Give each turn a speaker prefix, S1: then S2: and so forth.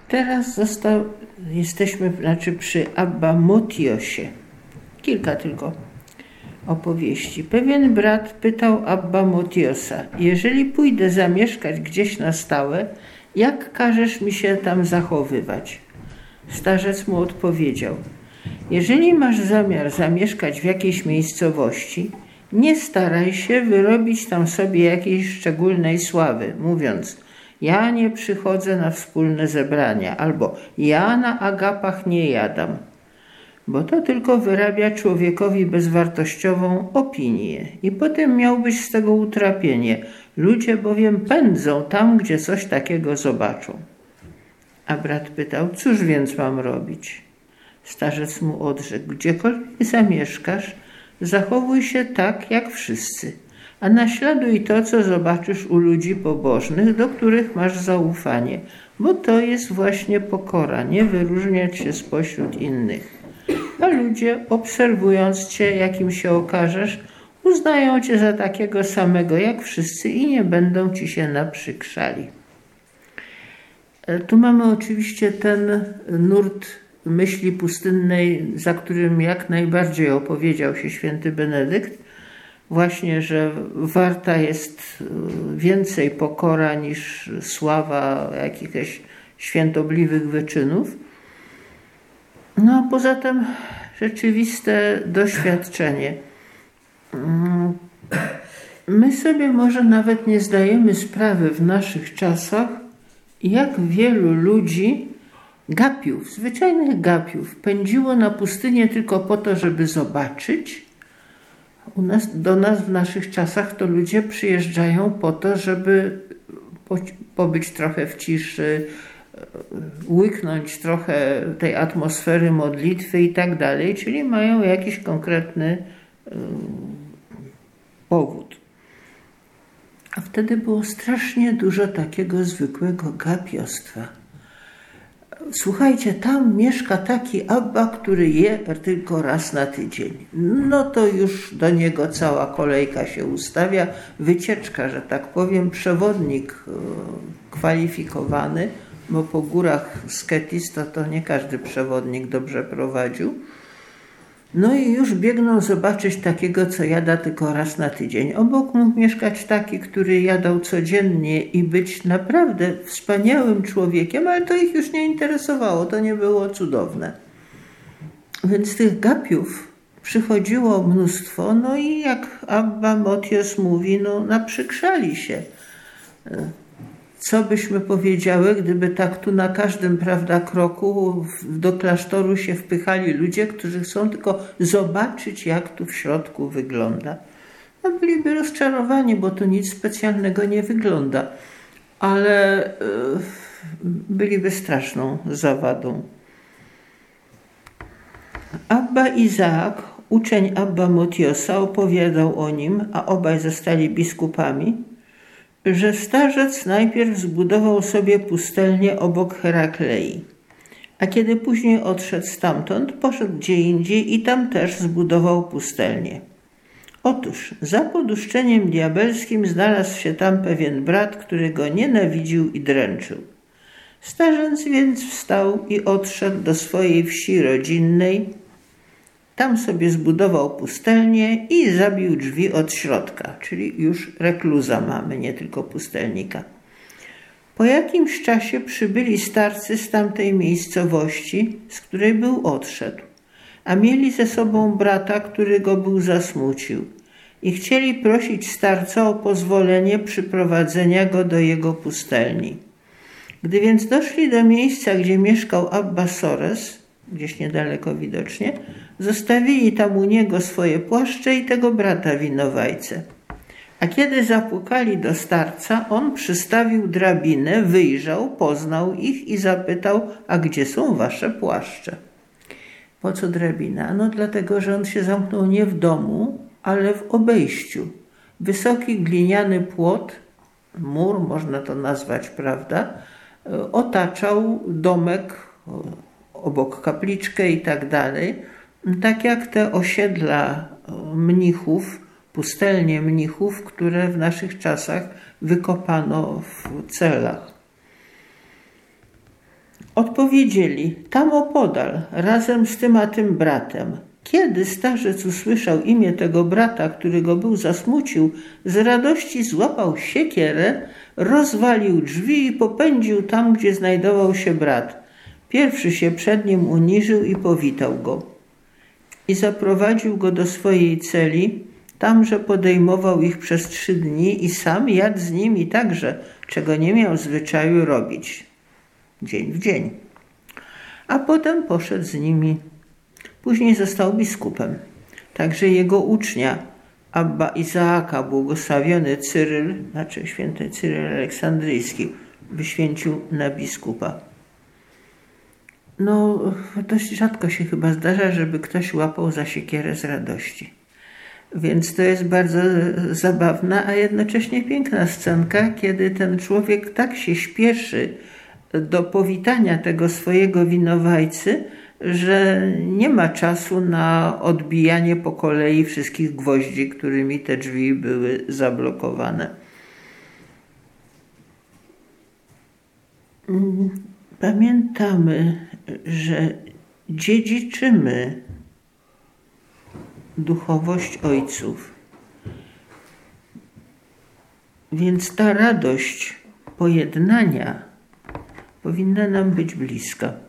S1: Teraz jesteśmy przy Abba Motiosie. Kilka tylko opowieści. Pewien brat pytał Abba Motiosa: jeżeli pójdę zamieszkać gdzieś na stałe, jak każesz mi się tam zachowywać? Starzec mu odpowiedział: jeżeli masz zamiar zamieszkać w jakiejś miejscowości, nie staraj się wyrobić tam sobie jakiejś szczególnej sławy, mówiąc: ja nie przychodzę na wspólne zebrania, albo ja na agapach nie jadam, bo to tylko wyrabia człowiekowi bezwartościową opinię i potem miałbyś z tego utrapienie. Ludzie bowiem pędzą tam, gdzie coś takiego zobaczą. A brat pytał: cóż więc mam robić? Starzec mu odrzekł: gdziekolwiek zamieszkasz, zachowuj się tak jak wszyscy, a naśladuj to, co zobaczysz u ludzi pobożnych, do których masz zaufanie, bo to jest właśnie pokora, nie wyróżniać się spośród innych. A ludzie, obserwując cię, jakim się okażesz, uznają cię za takiego samego jak wszyscy i nie będą ci się naprzykrzali. Tu mamy oczywiście ten nurt myśli pustynnej, za którym jak najbardziej opowiedział się święty Benedykt. Właśnie, że warta jest więcej pokora niż sława jakichś świętobliwych wyczynów. No a poza tym rzeczywiste doświadczenie. My sobie może nawet nie zdajemy sprawy w naszych czasach, jak wielu ludzi, gapiów, zwyczajnych gapiów, pędziło na pustynię tylko po to, żeby zobaczyć. Do nas w naszych czasach to ludzie przyjeżdżają po to, żeby pobyć trochę w ciszy, łyknąć trochę tej atmosfery modlitwy i tak dalej, czyli mają jakiś konkretny powód. A wtedy było strasznie dużo takiego zwykłego gapiostwa. Słuchajcie, tam mieszka taki Abba, który je tylko raz na tydzień. No to już do niego cała kolejka się ustawia, wycieczka, że tak powiem, przewodnik kwalifikowany, bo po górach Sketis to nie każdy przewodnik dobrze prowadził. No i już biegną zobaczyć takiego, co jada tylko raz na tydzień. Obok mógł mieszkać taki, który jadał codziennie i być naprawdę wspaniałym człowiekiem, ale to ich już nie interesowało, to nie było cudowne. Więc tych gapiów przychodziło mnóstwo, no i jak Abba Motios mówi, no naprzykrzali się. Co byśmy powiedziały, gdyby tak tu na każdym, prawda, kroku do klasztoru się wpychali ludzie, którzy chcą tylko zobaczyć, jak tu w środku wygląda. No byliby rozczarowani, bo tu nic specjalnego nie wygląda, ale byliby straszną zawadą. Abba Izaak, uczeń Abba Motiosa, opowiadał o nim, a obaj zostali biskupami, że starzec najpierw zbudował sobie pustelnię obok Heraklei, a kiedy później odszedł stamtąd, poszedł gdzie indziej i tam też zbudował pustelnię. Otóż za poduszczeniem diabelskim znalazł się tam pewien brat, który go nienawidził i dręczył. Starzec więc wstał i odszedł do swojej wsi rodzinnej. Tam sobie zbudował pustelnię i zabił drzwi od środka, czyli już rekluza mamy, nie tylko pustelnika. Po jakimś czasie przybyli starcy z tamtej miejscowości, z której był odszedł, a mieli ze sobą brata, który go był zasmucił i chcieli prosić starca o pozwolenie przyprowadzenia go do jego pustelni. Gdy więc doszli do miejsca, gdzie mieszkał Abba Sores, gdzieś niedaleko widocznie, zostawili tam u niego swoje płaszcze i tego brata winowajcę. A kiedy zapukali do starca, on przystawił drabinę, wyjrzał, poznał ich i zapytał: a gdzie są wasze płaszcze? Po co drabina? No dlatego, że on się zamknął nie w domu, ale w obejściu. Wysoki gliniany płot, mur można to nazwać, prawda, otaczał domek, obok kapliczkę i tak dalej, tak jak te osiedla mnichów, pustelnie mnichów, które w naszych czasach wykopano w celach. Odpowiedzieli: tam opodal, razem z tym a tym bratem. Kiedy starzec usłyszał imię tego brata, który go był zasmucił, z radości złapał siekierę, rozwalił drzwi i popędził tam, gdzie znajdował się brat. Pierwszy się przed nim uniżył i powitał go. I zaprowadził go do swojej celi, tamże podejmował ich przez 3 dni i sam jadł z nimi także, czego nie miał zwyczaju robić, dzień w dzień. A potem poszedł z nimi. Później został biskupem. Także jego ucznia, Abba Izaaka, błogosławiony Cyryl, znaczy święty Cyryl Aleksandryjski, wyświęcił na biskupa. No, dość rzadko się chyba zdarza, żeby ktoś łapał za siekierę z radości. Więc to jest bardzo zabawna, a jednocześnie piękna scenka, kiedy ten człowiek tak się śpieszy do powitania tego swojego winowajcy, że nie ma czasu na odbijanie po kolei wszystkich gwoździ, którymi te drzwi były zablokowane. Pamiętamy, że dziedziczymy duchowość ojców. Więc ta radość pojednania powinna nam być bliska.